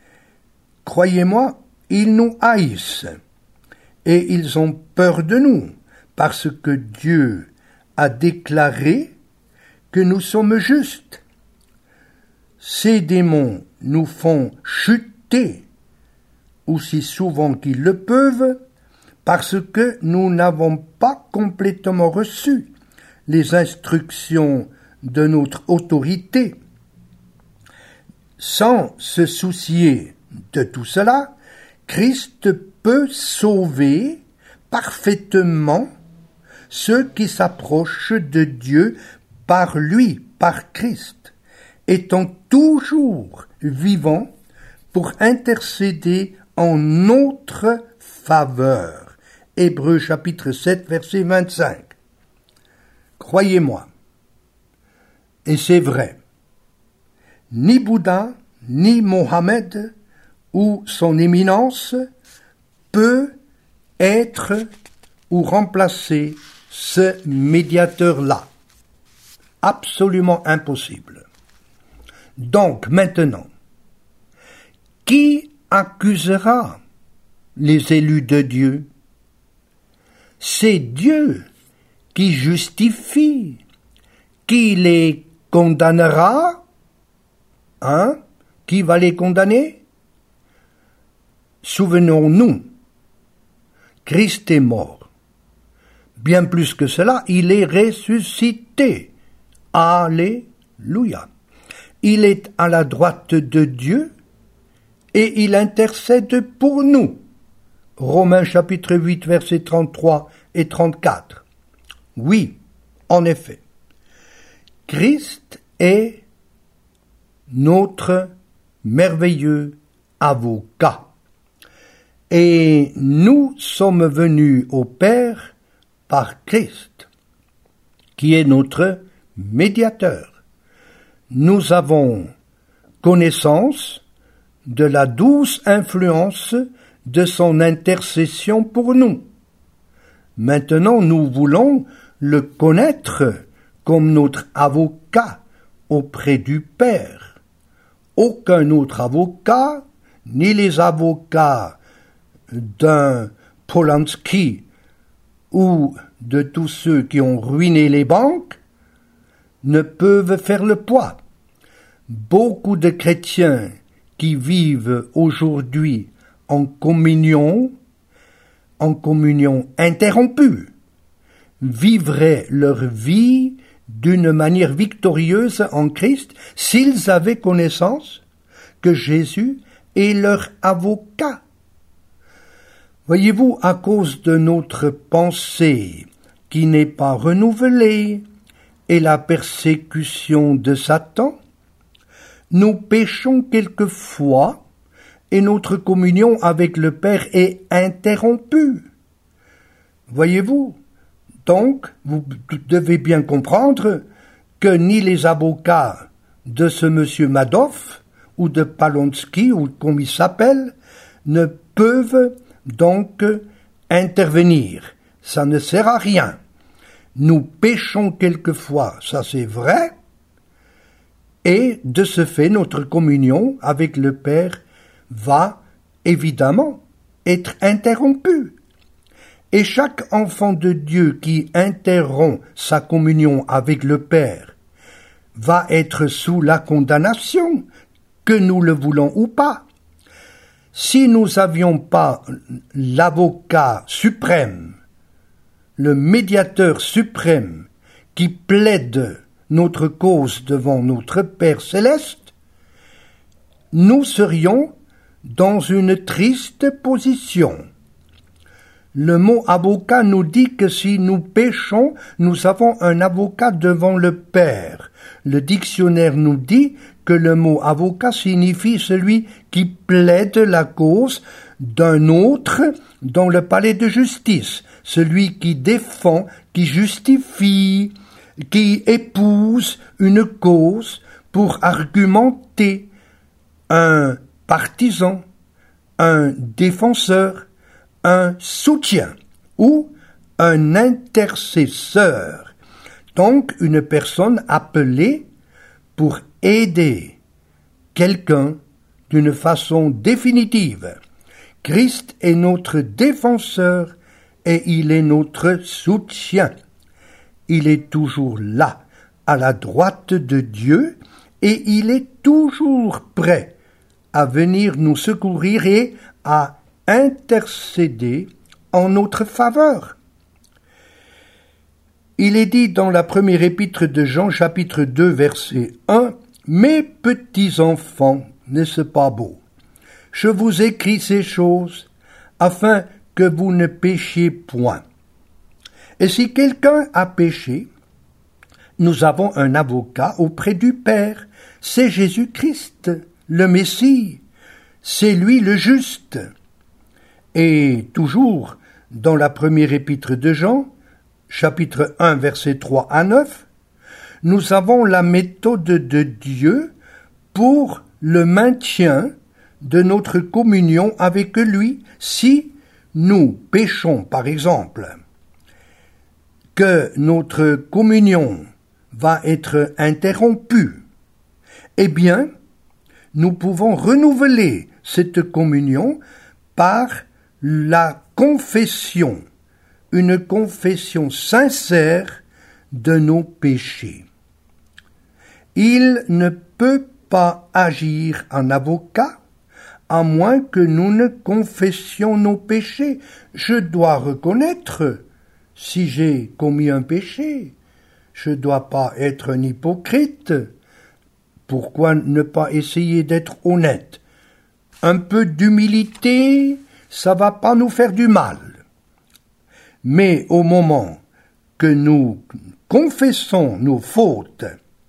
Croyez-moi, ils nous haïssent. Et ils ont peur de nous, parce que Dieu a déclaré que nous sommes justes. Ces démons nous font chuter, aussi souvent qu'ils le peuvent, parce que nous n'avons pas complètement reçu les instructions de notre autorité. Sans se soucier de tout cela, Christ peut sauver parfaitement ceux qui s'approchent de Dieu par lui, par Christ, étant toujours vivant pour intercéder en notre faveur. Hébreux chapitre sept, verset vingt-cinq. Croyez-moi, et c'est vrai, ni Bouddha, ni Mohammed, ou son éminence, peut être ou remplacer ce médiateur-là. Absolument impossible. Donc, maintenant, qui accusera les élus de Dieu? C'est Dieu qui justifie, qui les condamnera. Hein? Qui va les condamner? Souvenons-nous, Christ est mort. Bien plus que cela, il est ressuscité. Alléluia. Il est à la droite de Dieu et il intercède pour nous. Romains chapitre huit, versets trente-trois et trente-quatre. Oui, en effet, Christ est notre merveilleux avocat. Et nous sommes venus au Père par Christ, qui est notre médiateur. Nous avons connaissance de la douce influence de son intercession pour nous. Maintenant, nous voulons le connaître comme notre avocat auprès du Père. Aucun autre avocat, ni les avocats d'un Polanski ou de tous ceux qui ont ruiné les banques, ne peuvent faire le poids. Beaucoup de chrétiens qui vivent aujourd'hui en communion, en communion interrompue, vivraient leur vie d'une manière victorieuse en Christ s'ils avaient connaissance que Jésus est leur avocat. Voyez-vous, à cause de notre pensée qui n'est pas renouvelée et la persécution de Satan, nous péchons quelquefois et notre communion avec le Père est interrompue. Voyez-vous, donc, vous devez bien comprendre que ni les avocats de ce monsieur Madoff ou de Polanski ou comme il s'appelle ne peuvent donc intervenir. Ça ne sert à rien. Nous péchons quelquefois, ça c'est vrai, et de ce fait notre communion avec le Père va évidemment être interrompue. Et chaque enfant de Dieu qui interrompt sa communion avec le Père va être sous la condamnation, que nous le voulons ou pas. Si nous n'avions pas l'avocat suprême, le médiateur suprême qui plaide notre cause devant notre Père céleste, nous serions dans une triste position. Le mot avocat nous dit que si nous péchons, nous avons un avocat devant le Père. Le dictionnaire nous dit que le mot avocat signifie celui qui plaide la cause d'un autre dans le palais de justice, celui qui défend, qui justifie, qui épouse une cause pour argumenter, un partisan, un défenseur, un soutien ou un intercesseur, donc une personne appelée pour aider quelqu'un d'une façon définitive. Christ est notre défenseur et il est notre soutien. Il est toujours là, à la droite de Dieu, et il est toujours prêt à venir nous secourir et à intercéder en notre faveur. Il est dit dans la première épître de Jean, chapitre deux, verset un, « Mes petits enfants, n'est-ce pas beau? Je vous écris ces choses, afin que vous ne péchiez point. Et si quelqu'un a péché, nous avons un avocat auprès du Père, c'est Jésus-Christ, le Messie, c'est lui le juste. » Et toujours dans la première épître de Jean, chapitre un, versets trois à neuf, nous avons la méthode de Dieu pour le maintien de notre communion avec lui si nous péchons, par exemple, que notre communion va être interrompue. Eh bien, nous pouvons renouveler cette communion par la confession, une confession sincère de nos péchés. Il ne peut pas agir en avocat à moins que nous ne confessions nos péchés. Je dois reconnaître si j'ai commis un péché. Je ne dois pas être un hypocrite. Pourquoi ne pas essayer d'être honnête? Un peu d'humilité, ça va pas nous faire du mal. Mais au moment que nous confessons nos fautes,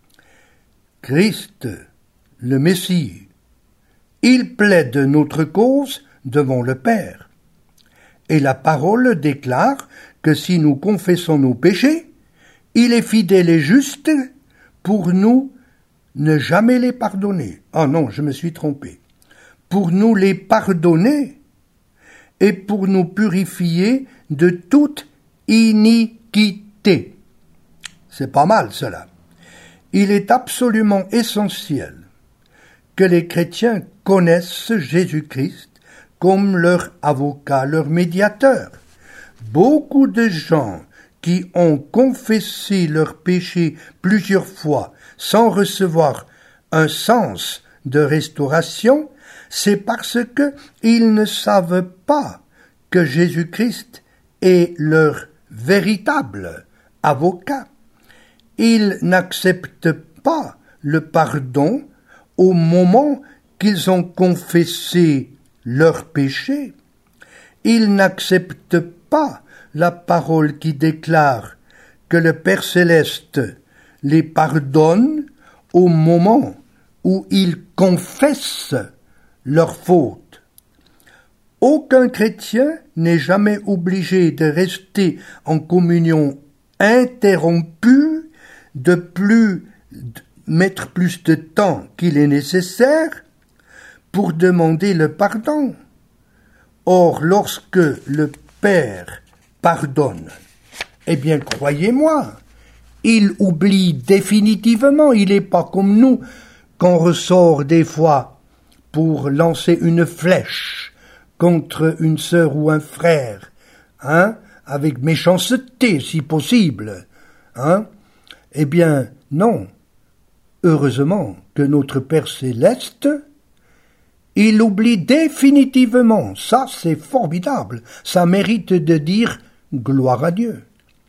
Christ, le Messie, il plaide notre cause devant le Père. Et la parole déclare que si nous confessons nos péchés, il est fidèle et juste pour nous ne jamais les pardonner. Ah non, je me suis trompé. Pour nous les pardonner et pour nous purifier de toute iniquité. C'est pas mal cela. Il est absolument essentiel que les chrétiens connaissent Jésus-Christ comme leur avocat, leur médiateur. Beaucoup de gens qui ont confessé leurs péchés plusieurs fois sans recevoir un sens de restauration, c'est parce que ils ne savent pas que Jésus-Christ est leur véritable avocat. Ils n'acceptent pas le pardon au moment qu'ils ont confessé leurs péchés. Ils n'acceptent pas la parole qui déclare que le Père céleste les pardonne au moment où ils confessent leurs fautes. Aucun chrétien n'est jamais obligé de rester en communion interrompue, de plus de mettre plus de temps qu'il est nécessaire pour demander le pardon. Or, lorsque le Père pardonne, eh bien, croyez-moi, il oublie définitivement. Il n'est pas comme nous, qu'on ressort des fois pour lancer une flèche contre une sœur ou un frère, hein, avec méchanceté, si possible, hein. Eh bien, non. Heureusement que notre Père céleste, il oublie définitivement. Ça, c'est formidable. Ça mérite de dire gloire à Dieu.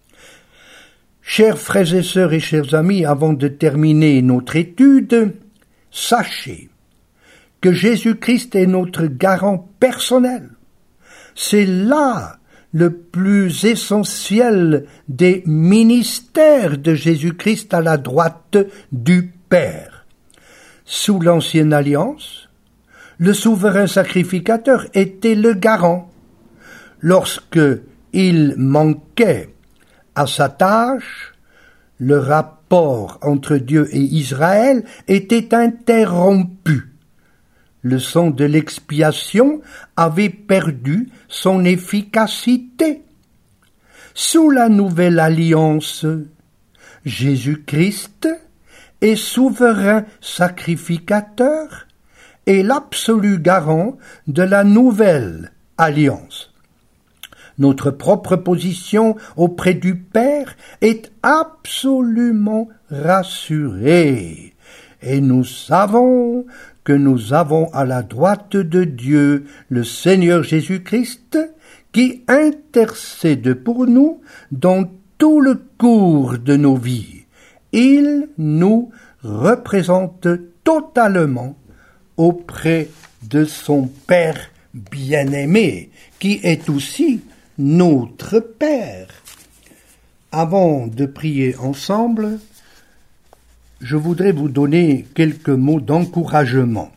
Chers frères et sœurs et chers amis, avant de terminer notre étude, sachez que Jésus-Christ est notre garant personnel. C'est là le plus essentiel des ministères de Jésus-Christ à la droite du Père. Sous l'ancienne alliance, le souverain sacrificateur était le garant. Lorsque il manquait à sa tâche, le rapport entre Dieu et Israël était interrompu. Le sang de l'expiation avait perdu son efficacité. Sous la nouvelle alliance, Jésus-Christ est souverain sacrificateur et l'absolu garant de la nouvelle alliance. Notre propre position auprès du Père est absolument rassurée et nous savons que nous avons à la droite de Dieu le Seigneur Jésus-Christ qui intercède pour nous dans tout le cours de nos vies. Il nous représente totalement auprès de son Père bien-aimé, qui est aussi notre Père. Avant de prier ensemble, je voudrais vous donner quelques mots d'encouragement.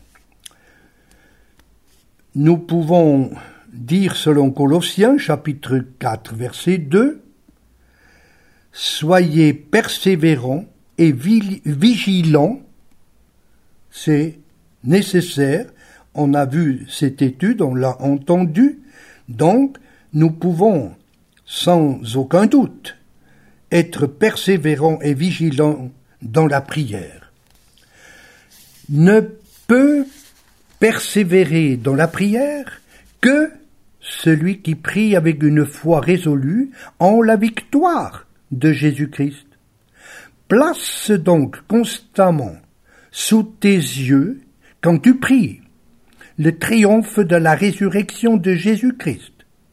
Nous pouvons dire selon Colossiens chapitre quatre verset deux, « Soyez persévérants et vigilants », c'est nécessaire, on a vu cette étude, on l'a entendu, donc nous pouvons sans aucun doute être persévérants et vigilants dans la prière. Ne peut persévérer dans la prière que celui qui prie avec une foi résolue en la victoire de Jésus-Christ. Place donc constamment sous tes yeux, quand tu pries, le triomphe de la résurrection de Jésus-Christ.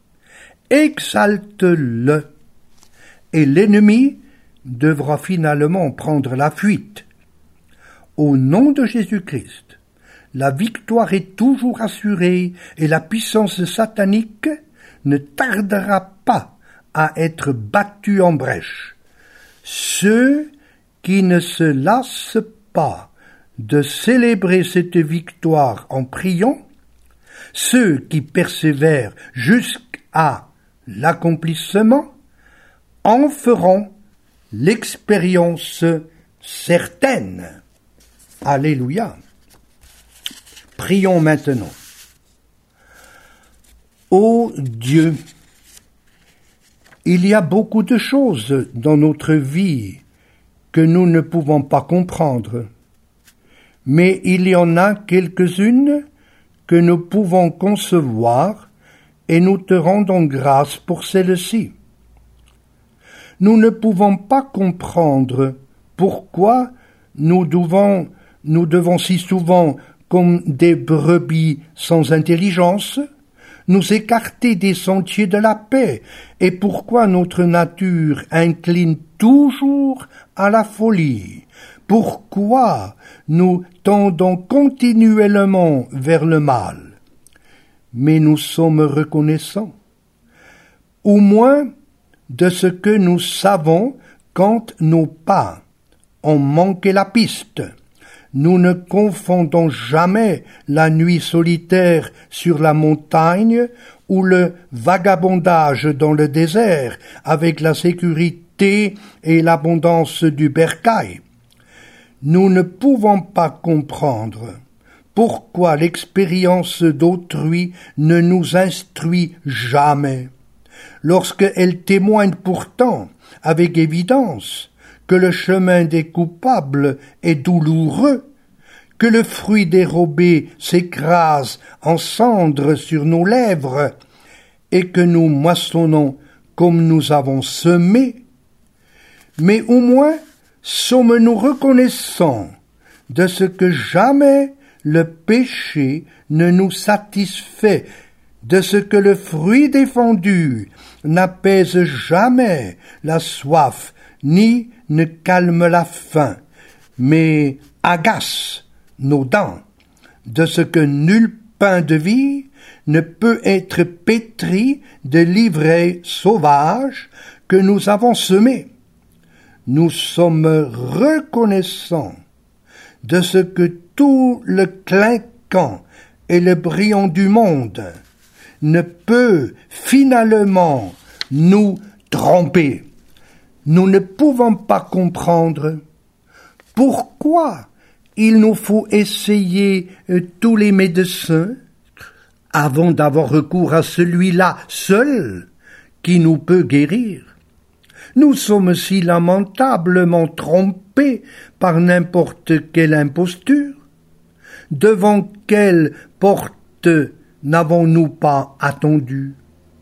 Exalte-le, et l'ennemi devra finalement prendre la fuite. Au nom de Jésus-Christ, la victoire est toujours assurée et la puissance satanique ne tardera pas à être battue en brèche. Ceux qui ne se lassent pas de célébrer cette victoire en priant, ceux qui persévèrent jusqu'à l'accomplissement, en feront l'expérience certaine. Alléluia. Prions maintenant. Ô Dieu, il y a beaucoup de choses dans notre vie que nous ne pouvons pas comprendre, mais il y en a quelques-unes que nous pouvons concevoir et nous te rendons grâce pour celles-ci. Nous ne pouvons pas comprendre pourquoi nous devons, nous devons si souvent, comme des brebis sans intelligence, nous écarter des sentiers de la paix, et pourquoi notre nature incline toujours à la folie. Pourquoi nous tendons continuellement vers le mal. Mais nous sommes reconnaissants, au moins de ce que nous savons quand nos pas ont manqué la piste. Nous ne confondons jamais la nuit solitaire sur la montagne ou le vagabondage dans le désert avec la sécurité et l'abondance du bercail. Nous ne pouvons pas comprendre pourquoi l'expérience d'autrui ne nous instruit jamais, lorsqu'elle témoigne pourtant avec évidence que le chemin des coupables est douloureux, que le fruit dérobé s'écrase en cendres sur nos lèvres, et que nous moissonnons comme nous avons semé, mais au moins sommes-nous reconnaissants de ce que jamais le péché ne nous satisfait, de ce que le fruit défendu n'apaise jamais la soif, ni ne calme la faim, mais agace nos dents, de ce que nul pain de vie ne peut être pétri de l'ivraie sauvage que nous avons semé. Nous sommes reconnaissants de ce que tout le clinquant et le brillant du monde ne peut finalement nous tromper. Nous ne pouvons pas comprendre pourquoi il nous faut essayer tous les médecins avant d'avoir recours à celui-là seul qui nous peut guérir. Nous sommes si lamentablement trompés par n'importe quelle imposture. Devant quelle porte n'avons-nous pas attendu?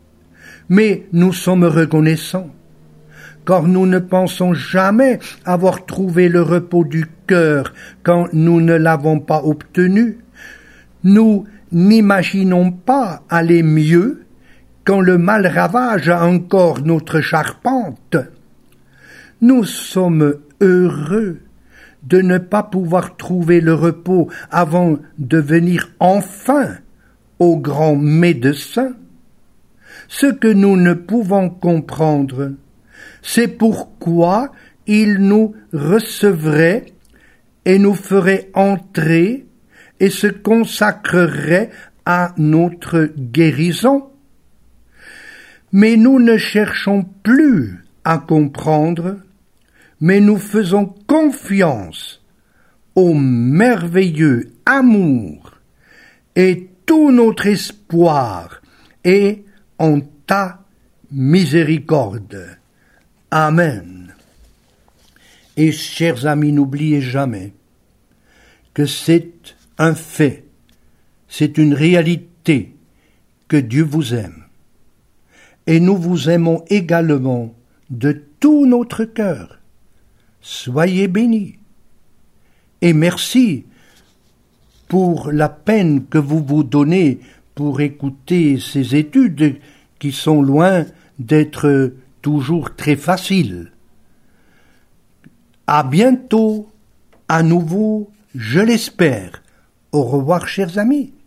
Mais nous sommes reconnaissants, car nous ne pensons jamais avoir trouvé le repos du cœur quand nous ne l'avons pas obtenu. Nous n'imaginons pas aller mieux quand le mal ravage encore notre charpente. Nous sommes heureux de ne pas pouvoir trouver le repos avant de venir enfin au grand médecin. Ce que nous ne pouvons comprendre, c'est pourquoi il nous recevrait et nous ferait entrer et se consacrerait à notre guérison. Mais nous ne cherchons plus à comprendre, mais nous faisons confiance au merveilleux amour et tout notre espoir est en ta miséricorde. Amen. Et chers amis, n'oubliez jamais que c'est un fait, c'est une réalité que Dieu vous aime. Et nous vous aimons également de tout notre cœur. Soyez bénis. Et merci pour la peine que vous vous donnez pour écouter ces études qui sont loin d'être toujours très faciles. À bientôt, à nouveau, je l'espère. Au revoir, chers amis.